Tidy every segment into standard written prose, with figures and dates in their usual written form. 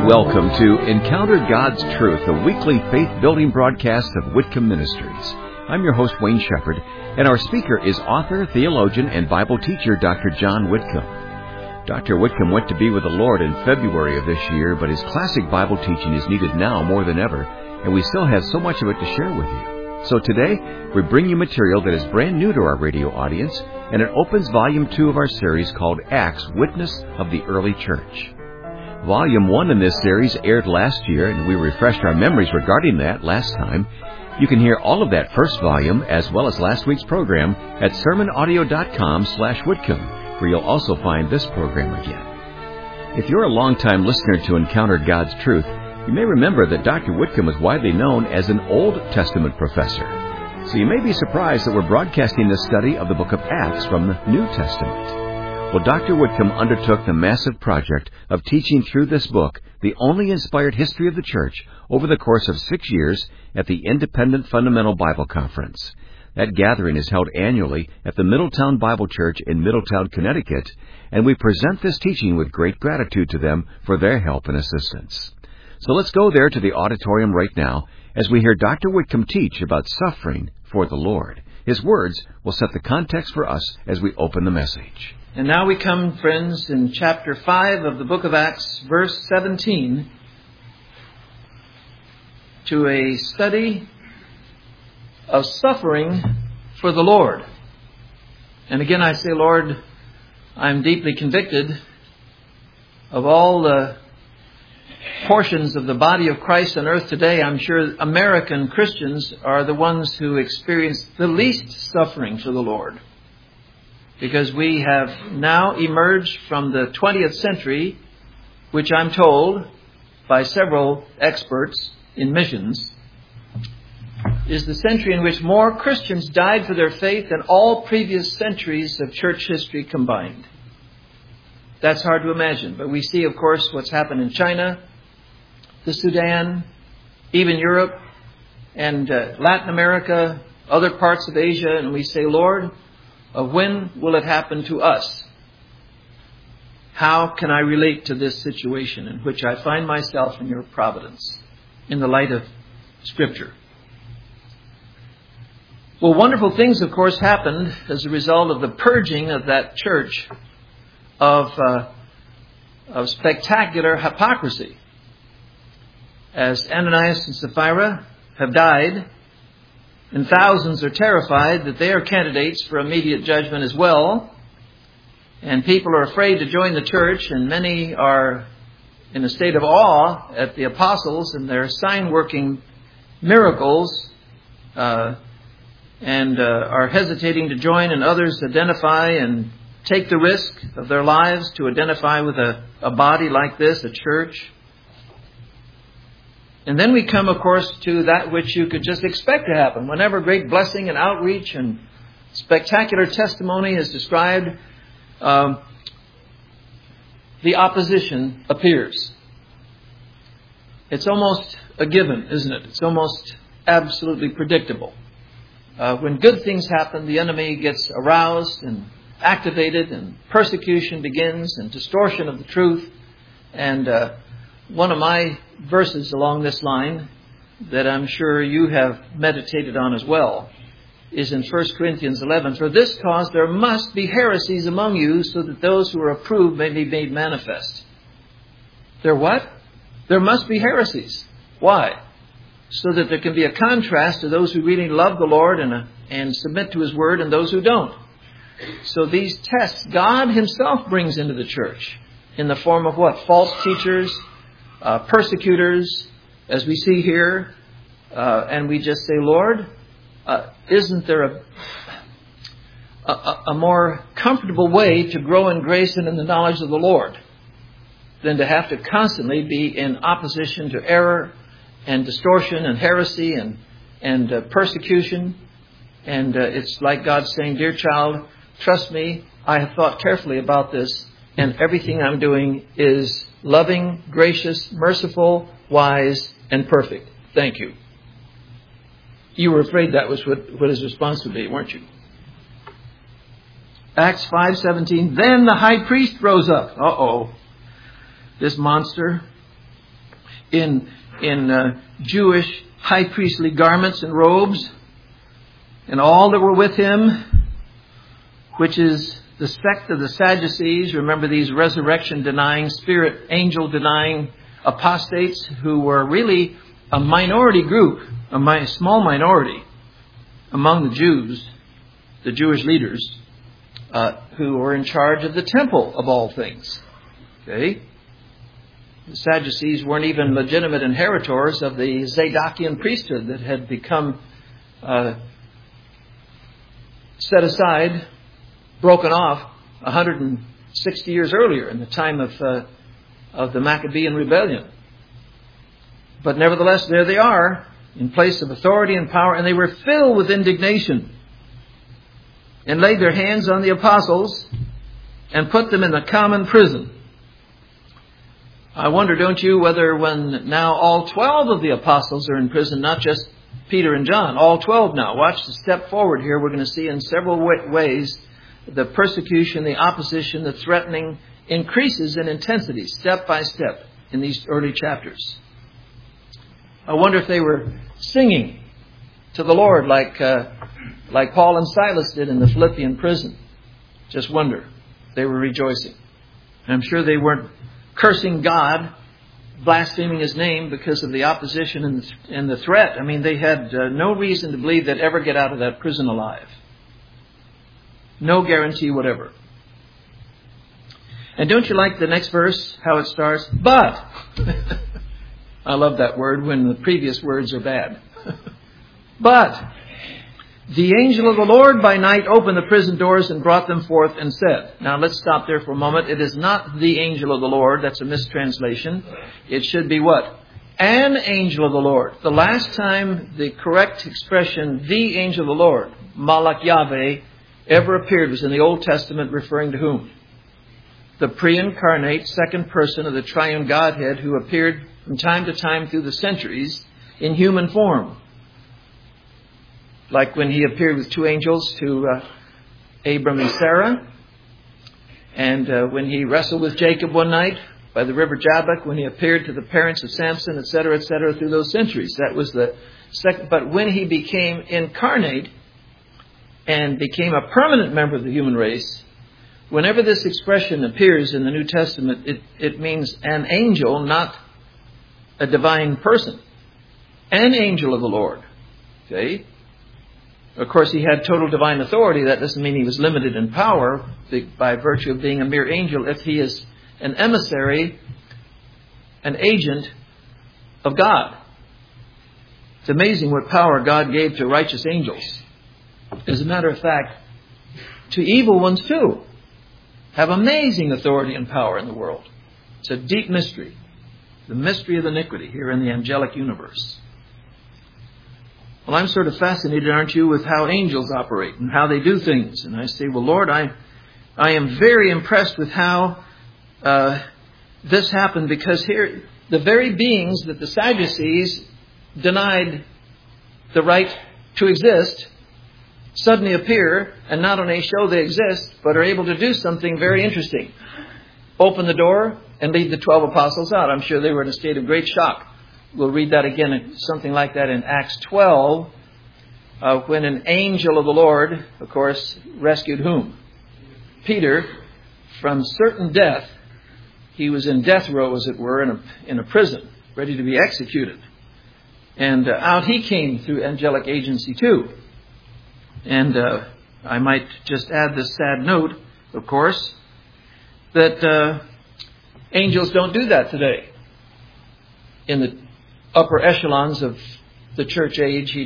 Welcome to Encounter God's Truth, a weekly faith-building broadcast of Whitcomb Ministries. I'm your host, Wayne Shepherd, and our speaker is author, theologian, and Bible teacher, Dr. John Whitcomb. Dr. Whitcomb went to be with the Lord in February of this year, but his classic Bible teaching is needed now more than ever, and we still have so much of it to share with you. So today, we bring you material that is brand new to our radio audience, and it opens Volume 2 of our series called Acts, Witness of the Early Church. Volume 1 in this series aired last year, and we refreshed our memories regarding that last time. You can hear all of that first volume, as well as last week's program, at sermonaudio.com/Whitcomb, where you'll also find this program again. If you're a long-time listener to Encounter God's Truth, you may remember that Dr. Whitcomb was widely known as an Old Testament professor. So you may be surprised that we're broadcasting this study of the book of Acts from the New Testament. Well, Dr. Whitcomb undertook the massive project of teaching through this book, the only inspired history of the church, over the course of 6 years at the Independent Fundamental Bible Conference. That gathering is held annually at the Middletown Bible Church in Middletown, Connecticut, and we present this teaching with great gratitude to them for their help and assistance. So let's go there to the auditorium right now as we hear Dr. Whitcomb teach about suffering for the Lord. His words will set the context for us as we open the message. And now we come, friends, in chapter 5 of the book of Acts, verse 17, to a study of suffering for the Lord. And again, I say, Lord, I'm deeply convicted of all the portions of the body of Christ on earth today. I'm sure American Christians are the ones who experience the least suffering for the Lord. Because we have now emerged from the 20th century, which I'm told by several experts in missions, is the century in which more Christians died for their faith than all previous centuries of church history combined. That's hard to imagine. But we see, of course, what's happened in China, the Sudan, even Europe, and Latin America, other parts of Asia, and we say, Lord, when will it happen to us? How can I relate to this situation in which I find myself in your providence in the light of Scripture? Well, wonderful things, of course, happened as a result of the purging of that church of spectacular hypocrisy. As Ananias and Sapphira have died, and thousands are terrified that they are candidates for immediate judgment as well. And people are afraid to join the church, and many are in a state of awe at the apostles and their sign-working miracles, and are hesitating to join, and others identify and take the risk of their lives to identify with a body like this, a church. And then we come, of course, to that which you could just expect to happen. Whenever great blessing and outreach and spectacular testimony is described, the opposition appears. It's almost a given, isn't it? It's almost absolutely predictable. When good things happen, the enemy gets aroused and activated, and persecution begins, and distortion of the truth. And one of my verses along this line that I'm sure you have meditated on as well is in 1 Corinthians 11. For this cause there must be heresies among you, so that those who are approved may be made manifest. There what? There must be heresies. Why? So that there can be a contrast to those who really love the Lord and submit to His Word, and those who don't. So these tests God Himself brings into the church in the form of what? False teachers, persecutors, as we see here, and we just say, Lord, isn't there a more comfortable way to grow in grace and in the knowledge of the Lord than to have to constantly be in opposition to error and distortion and heresy and persecution? And it's like God saying, dear child, trust me, I have thought carefully about this, and everything I'm doing is loving, gracious, merciful, wise, and perfect. Thank you. You were afraid that was what his response would be, weren't you? Acts 5:17. Then the high priest rose up. This monster. in Jewish high priestly garments and robes, and all that were with him, which is the sect of the Sadducees. Remember, these resurrection-denying, spirit, angel-denying apostates who were really a minority group, a small minority among the Jews, the Jewish leaders, who were in charge of the temple of all things. Okay? The Sadducees weren't even legitimate inheritors of the Zadokian priesthood that had become set aside, broken off 160 years earlier in the time of the Maccabean rebellion. But nevertheless, there they are, in place of authority and power, and they were filled with indignation and laid their hands on the apostles and put them in the common prison. I wonder, don't you, whether when now all 12 of the apostles are in prison, not just Peter and John, all 12 now. Watch the step forward here. We're going to see in several ways the persecution, the opposition, the threatening increases in intensity step by step in these early chapters. I wonder if they were singing to the Lord like Paul and Silas did in the Philippian prison. Just wonder. They were rejoicing. I'm sure they weren't cursing God, blaspheming His name because of the opposition and the threat. I mean, they had no reason to believe they'd ever get out of that prison alive. No guarantee whatever. And don't you like the next verse, how it starts? But, I love that word when the previous words are bad. But, the angel of the Lord by night opened the prison doors and brought them forth and said. Now let's stop there for a moment. It is not the angel of the Lord. That's a mistranslation. It should be what? An angel of the Lord. The last time the correct expression, the angel of the Lord, Malach Yahweh, ever appeared was in the Old Testament, referring to whom? The pre-incarnate second person of the triune Godhead who appeared from time to time through the centuries in human form. Like when He appeared with two angels to Abram and Sarah. And when He wrestled with Jacob one night by the river Jabbok. When He appeared to the parents of Samson, etc., through those centuries. That was the second. But when He became incarnate and became a permanent member of the human race, whenever this expression appears in the New Testament, it means an angel, not a divine person. An angel of the Lord. Okay? Of course, He had total divine authority. That doesn't mean He was limited in power by virtue of being a mere angel. If He is an emissary, an agent of God. It's amazing what power God gave to righteous angels. As a matter of fact, to evil ones too. Have amazing authority and power in the world. It's a deep mystery. The mystery of iniquity here in the angelic universe. Well, I'm sort of fascinated, aren't you, with how angels operate and how they do things. And I say, well, Lord, I am very impressed with how this happened, because here, the very beings that the Sadducees denied the right to exist suddenly appear and not only show they exist, but are able to do something very interesting. Open the door and lead the 12 apostles out. I'm sure they were in a state of great shock. We'll read that again, something like that in Acts 12, when an angel of the Lord, of course, rescued whom? Peter, from certain death. He was in death row, as it were, in a prison, ready to be executed. And out he came through angelic agency too. And I might just add this sad note, of course, that angels don't do that today. In the upper echelons of the church age,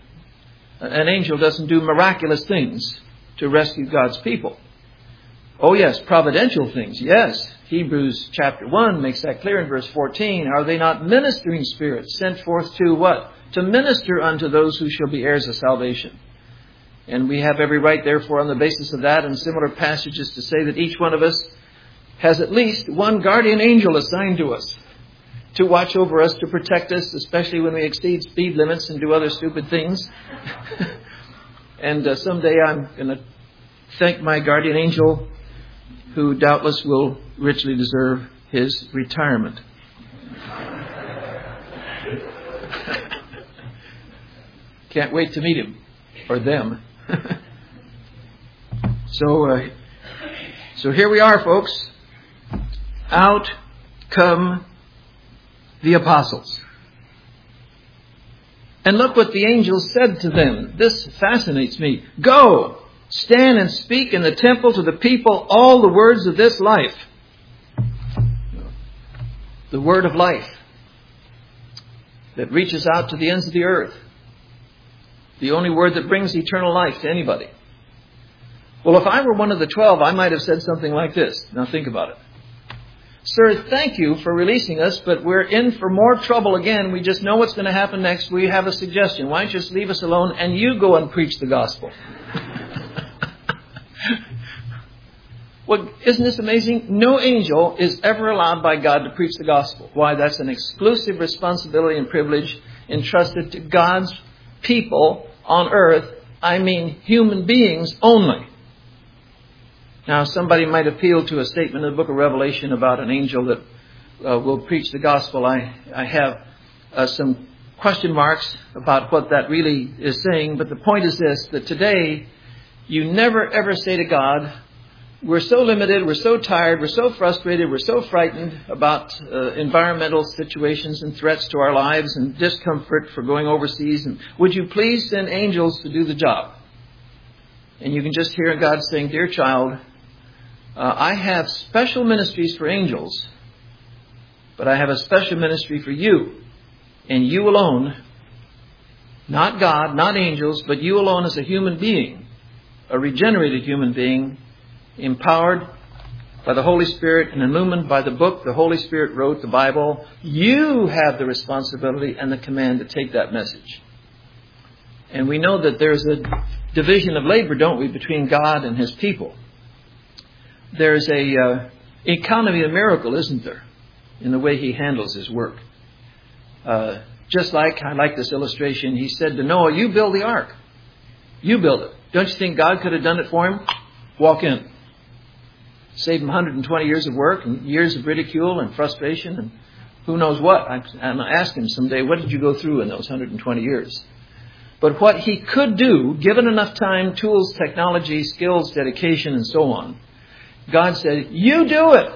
an angel doesn't do miraculous things to rescue God's people. Oh yes, providential things, yes. Hebrews chapter 1 makes that clear in verse 14. Are they not ministering spirits sent forth to what? To minister unto those who shall be heirs of salvation. And we have every right, therefore, on the basis of that and similar passages to say that each one of us has at least one guardian angel assigned to us to watch over us, to protect us, especially when we exceed speed limits and do other stupid things. And someday I'm going to thank my guardian angel, who doubtless will richly deserve his retirement. Can't wait to meet him. Or them. So here we are, folks. Out come the apostles. And look what the angels said to them. This fascinates me. Go, stand and speak in the temple to the people all the words of this life. The word of life that reaches out to the ends of the earth. The only word that brings eternal life to anybody. Well, if I were one of the 12, I might have said something like this. Now think about it. Sir, thank you for releasing us, but we're in for more trouble again. We just know what's going to happen next. We have a suggestion. Why don't you just leave us alone and you go and preach the gospel? Well, isn't this amazing? No angel is ever allowed by God to preach the gospel. Why? That's an exclusive responsibility and privilege entrusted to God's people on earth. I mean human beings only. Now, somebody might appeal to a statement in the book of Revelation about an angel that will preach the gospel. I have some question marks about what that really is saying. But the point is this, that today you never ever say to God, we're so limited, we're so tired, we're so frustrated, we're so frightened about environmental situations and threats to our lives and discomfort for going overseas. And would you please send angels to do the job? And you can just hear God saying, dear child, I have special ministries for angels, but I have a special ministry for you, and you alone, not God, not angels, but you alone as a human being, a regenerated human being, empowered by the Holy Spirit and illumined by the book the Holy Spirit wrote, the Bible. You have the responsibility and the command to take that message. And we know that there's a division of labor, don't we, between God and His people. There's a economy of miracle, isn't there, in the way He handles His work. Just like, I like this illustration, He said to Noah, you build the ark. You build it. Don't you think God could have done it for him? Walk in. Save him 120 years of work and years of ridicule and frustration and who knows what. I'm going to ask him someday, what did you go through in those 120 years? But what he could do, given enough time, tools, technology, skills, dedication, and so on, God said, you do it.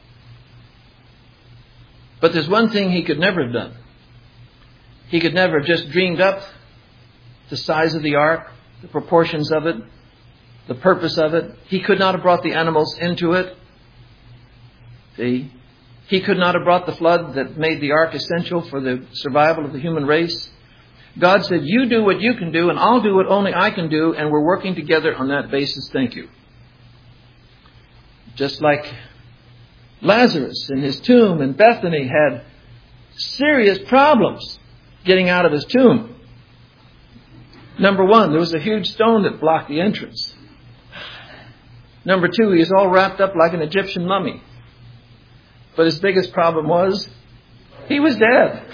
But there's one thing He could never have done. He could never have just dreamed up the size of the ark, the proportions of it, the purpose of it. He could not have brought the animals into it. See? He could not have brought the flood that made the ark essential for the survival of the human race. God said, you do what you can do, and I'll do what only I can do, and we're working together on that basis. Thank you. Just like Lazarus in his tomb in Bethany had serious problems getting out of his tomb. Number one, there was a huge stone that blocked the entrance. Number two, he was all wrapped up like an Egyptian mummy. But his biggest problem was, he was dead.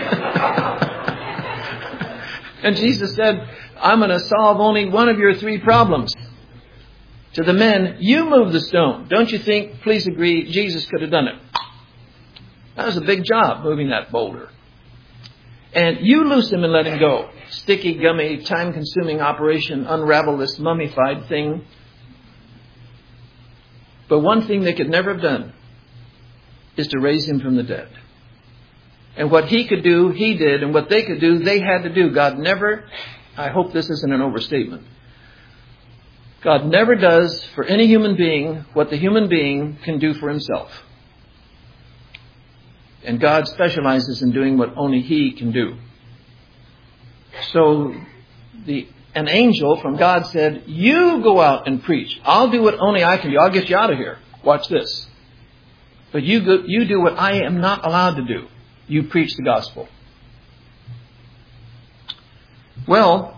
And Jesus said, I'm going to solve only one of your three problems. To the men, you move the stone. Don't you think, please agree, Jesus could have done it? That was a big job, moving that boulder. And you loose him and let him go. Sticky, gummy, time-consuming operation, unravel this mummified thing. But one thing they could never have done is to raise him from the dead. And what he could do, he did. And what they could do, they had to do. God never, I hope this isn't an overstatement, God never does for any human being what the human being can do for himself. And God specializes in doing what only He can do. So an angel from God said, you go out and preach. I'll do what only I can do. I'll get you out of here. Watch this. But you do what I am not allowed to do. You preach the gospel. Well,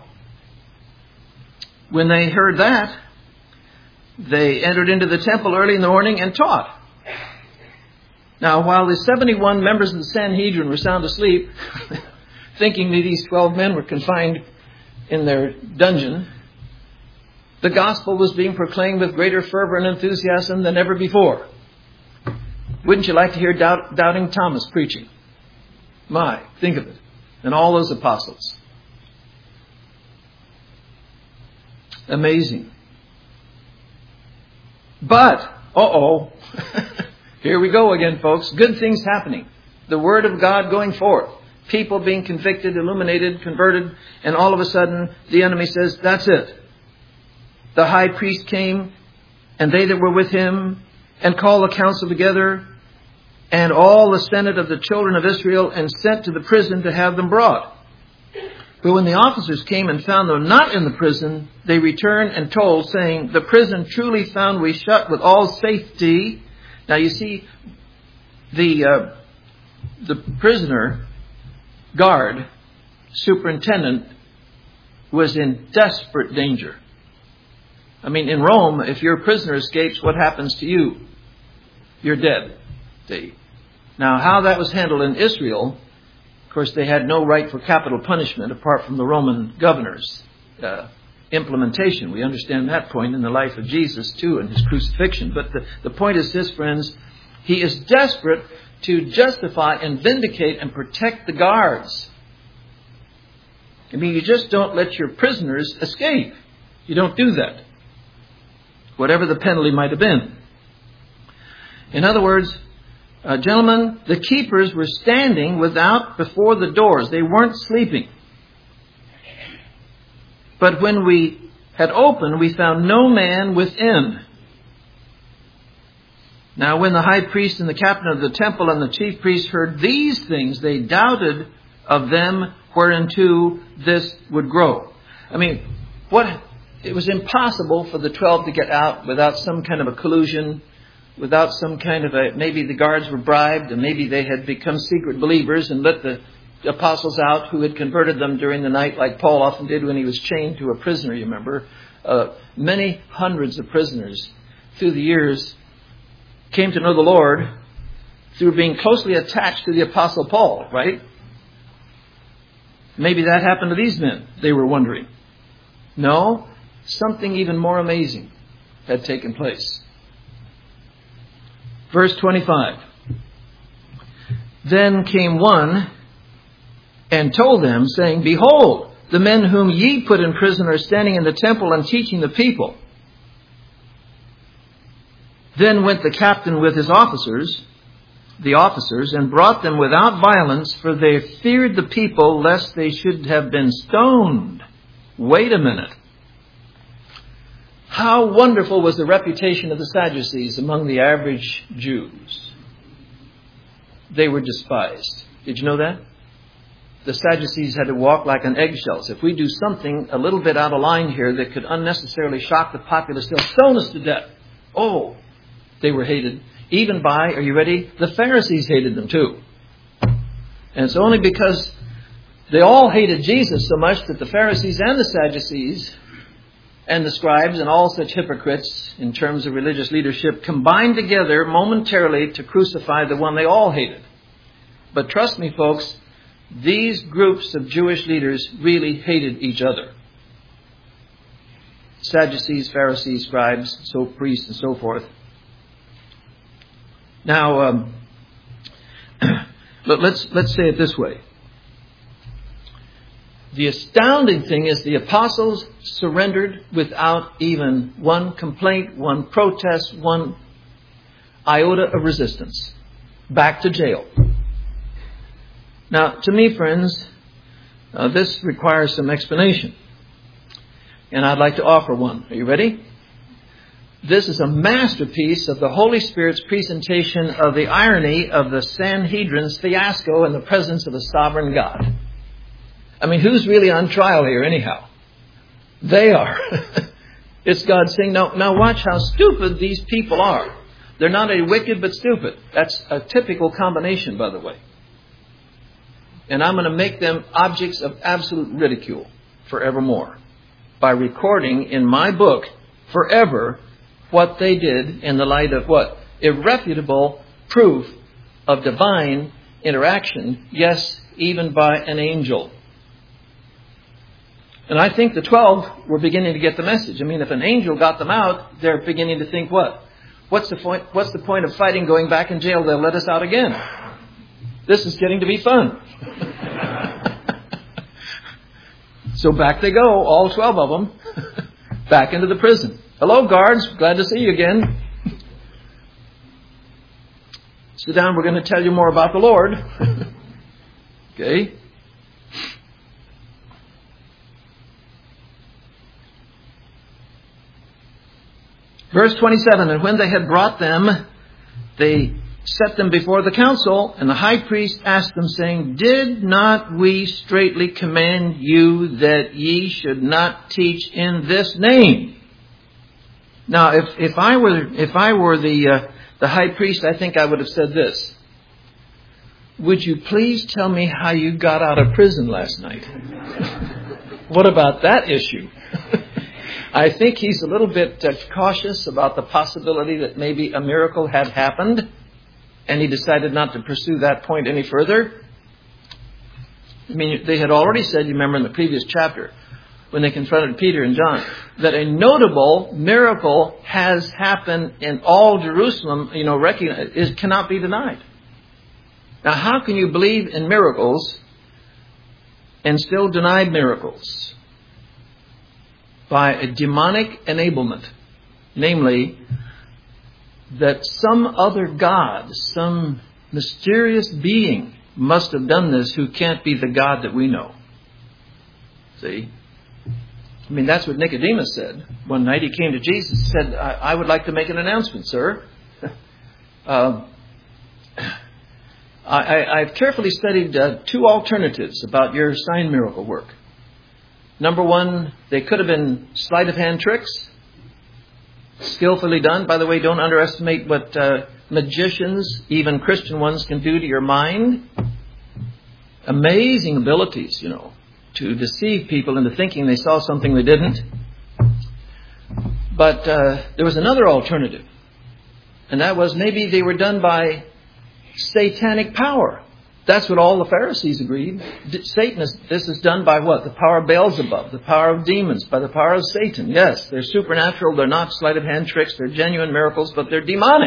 when they heard that, they entered into the temple early in the morning and taught. Now, while the 71 members of the Sanhedrin were sound asleep, thinking that these 12 men were confined in their dungeon, the gospel was being proclaimed with greater fervor and enthusiasm than ever before. Wouldn't you like to hear Doubting Thomas preaching? My, think of it. And all those apostles. Amazing. But, here we go again, folks. Good things happening. The Word of God going forth. People being convicted, illuminated, converted, and all of a sudden the enemy says, that's it. The high priest came, and they that were with him, and called the council together, and all the senate of the children of Israel, and sent to the prison to have them brought. But when the officers came and found them not in the prison, they returned and told, saying, the prison truly found we shut with all safety. Now you see, the prisoner guard, superintendent, was in desperate danger. I mean, in Rome, if your prisoner escapes, what happens to you? You're dead. See? Now, how that was handled in Israel, of course, they had no right for capital punishment apart from the Roman governor's implementation. We understand that point in the life of Jesus, too, and his crucifixion. But the point is this, friends, he is desperate to justify and vindicate and protect the guards. I mean, you just don't let your prisoners escape. You don't do that, whatever the penalty might have been. In other words, gentlemen, the keepers were standing without before the doors. They weren't sleeping. But when we had opened, we found no man within. Now, when the high priest and the captain of the temple and the chief priest heard these things, they doubted of them whereunto this would grow. I mean, it was impossible for the 12 to get out without some kind of a collusion, without some kind of maybe the guards were bribed, and maybe they had become secret believers and let the apostles out who had converted them during the night, like Paul often did when he was chained to a prisoner, you remember. Many hundreds of prisoners through the years came to know the Lord through being closely attached to the Apostle Paul, right? Maybe that happened to these men, they were wondering. No, something even more amazing had taken place. Verse 25. Then came one and told them, saying, behold, the men whom ye put in prison are standing in the temple and teaching the people. Then went the captain with his officers, and brought them without violence, for they feared the people, lest they should have been stoned. Wait a minute. How wonderful was the reputation of the Sadducees among the average Jews? They were despised. Did you know that? The Sadducees had to walk like on eggshells. If we do something a little bit out of line here that could unnecessarily shock the populace, they'll stone us to death. Oh, they were hated. Even by, are you ready? The Pharisees hated them too. And it's only because they all hated Jesus so much that the Pharisees and the Sadducees and the scribes and all such hypocrites in terms of religious leadership combined together momentarily to crucify the one they all hated. But trust me, folks, these groups of Jewish leaders really hated each other. Sadducees, Pharisees, scribes, priests, and so forth. Now, let's say it this way. The astounding thing is the apostles surrendered without even one complaint, one protest, one iota of resistance. Back to jail. Now, to me, friends, this requires some explanation. And I'd like to offer one. Are you ready? This is a masterpiece of the Holy Spirit's presentation of the irony of the Sanhedrin's fiasco in the presence of a sovereign God. I mean, who's really on trial here anyhow? They are. It's God saying, now watch how stupid these people are. They're not only wicked but stupid. That's a typical combination, by the way. And I'm going to make them objects of absolute ridicule forevermore by recording in my book forever what they did in the light of what? Irrefutable proof of divine interaction, yes, even by an angel. And I think the 12 were beginning to get the message. I mean, if an angel got them out, they're beginning to think what? What's the point of fighting, going back in jail? They'll let us out again. This is getting to be fun. So back they go, all 12 of them. back into the prison. Hello, guards. Glad to see you again. Sit down. We're going to tell you more about the Lord. Okay. Verse 27, and when they had brought them, they set them before the council, and the high priest asked them, saying, Did not we straitly command you that ye should not teach in this name? Now, if I were the high priest, I think I would have said this. Would you please tell me how you got out of prison last night? What about that issue? I think he's a little bit cautious about the possibility that maybe a miracle had happened, and he decided not to pursue that point any further. I mean, they had already said, you remember in the previous chapter, when they confronted Peter and John, that a notable miracle has happened in all Jerusalem, it cannot be denied. Now, how can you believe in miracles and still deny miracles? By a demonic enablement, namely, that some other God, some mysterious being must have done this who can't be the God that we know. See? I mean, that's what Nicodemus said. One night he came to Jesus and said, I would like to make an announcement, sir. I've carefully studied two alternatives about your sign miracle work. Number one, they could have been sleight of hand tricks, skillfully done. By the way, don't underestimate what magicians, even Christian ones, can do to your mind. Amazing abilities, to deceive people into thinking they saw something they didn't. But there was another alternative, and that was maybe they were done by satanic power. That's what all the Pharisees agreed. This is done by what? The power of Beelzebub, the power of demons, by the power of Satan. Yes, they're supernatural. They're not sleight of hand tricks. They're genuine miracles, but they're demonic.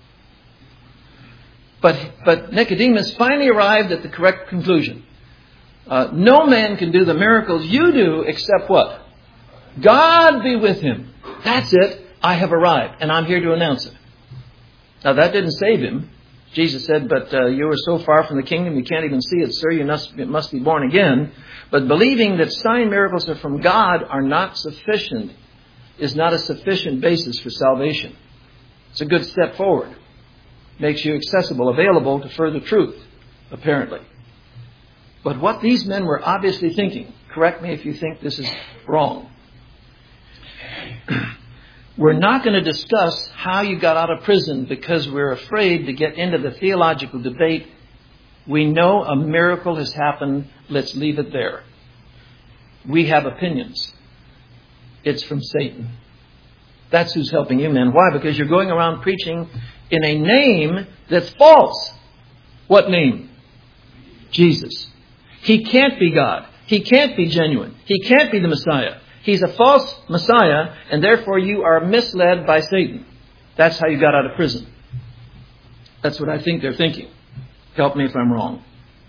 But Nicodemus finally arrived at the correct conclusion. No man can do the miracles you do except what? God be with him. That's it. I have arrived, and I'm here to announce it. Now, that didn't save him. Jesus said, but you are so far from the kingdom, you can't even see it, sir. You must be born again. But believing that sign miracles are from God are not sufficient, is not a sufficient basis for salvation. It's a good step forward. Makes you accessible, available to further truth, apparently. But what these men were obviously thinking, correct me if you think this is wrong. We're not going to discuss how you got out of prison because we're afraid to get into the theological debate. We know a miracle has happened. Let's leave it there. We have opinions. It's from Satan. That's who's helping you, men. Why? Because you're going around preaching in a name that's false. What name? Jesus. He can't be God. He can't be genuine. He can't be the Messiah. He's a false Messiah, and therefore you are misled by Satan. That's how you got out of prison. That's what I think they're thinking. Help me if I'm wrong.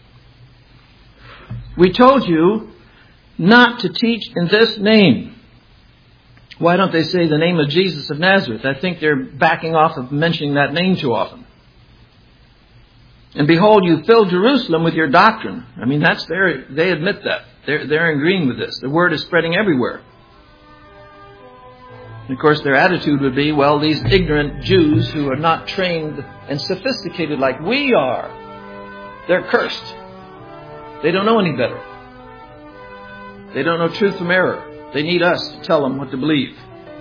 We told you not to teach in this name. Why don't they say the name of Jesus of Nazareth? I think they're backing off of mentioning that name too often. And behold, you fill Jerusalem with your doctrine. I mean, they admit that. They're agreeing with this. The word is spreading everywhere. And of course, their attitude would be, well, these ignorant Jews who are not trained and sophisticated like we are, they're cursed. They don't know any better. They don't know truth from error. They need us to tell them what to believe.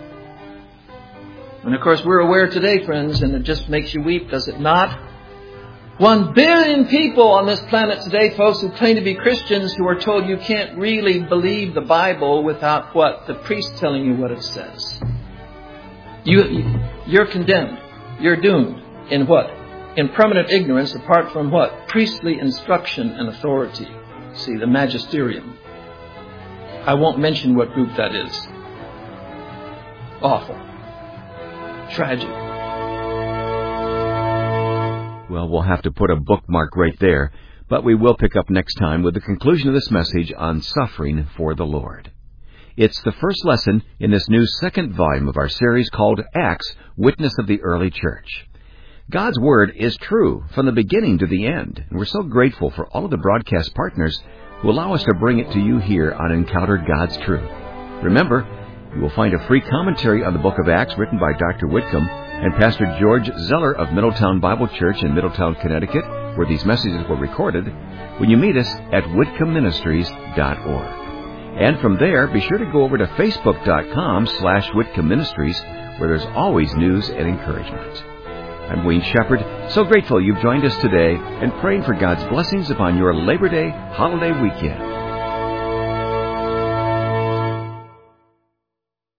And of course, we're aware today, friends, and it just makes you weep, does it not? 1 billion people on this planet today, folks, who claim to be Christians, who are told you can't really believe the Bible without what? The priest telling you what it says. You're condemned. You're doomed. In what? In permanent ignorance, apart from what? Priestly instruction and authority. See, the magisterium. I won't mention what group that is. Awful. Tragic. Well, we'll have to put a bookmark right there, but we will pick up next time with the conclusion of this message on suffering for the Lord. It's the first lesson in this new second volume of our series called Acts, Witness of the Early Church. God's Word is true from the beginning to the end, and we're so grateful for all of the broadcast partners who allow us to bring it to you here on Encounter God's Truth. Remember, you will find a free commentary on the book of Acts written by Dr. Whitcomb and Pastor George Zeller of Middletown Bible Church in Middletown, Connecticut, where these messages were recorded, when you meet us at whitcombministries.org. And from there, be sure to go over to facebook.com/Whitcomb Ministries, where there's always news and encouragement. I'm Wayne Shepherd, so grateful you've joined us today and praying for God's blessings upon your Labor Day holiday weekend.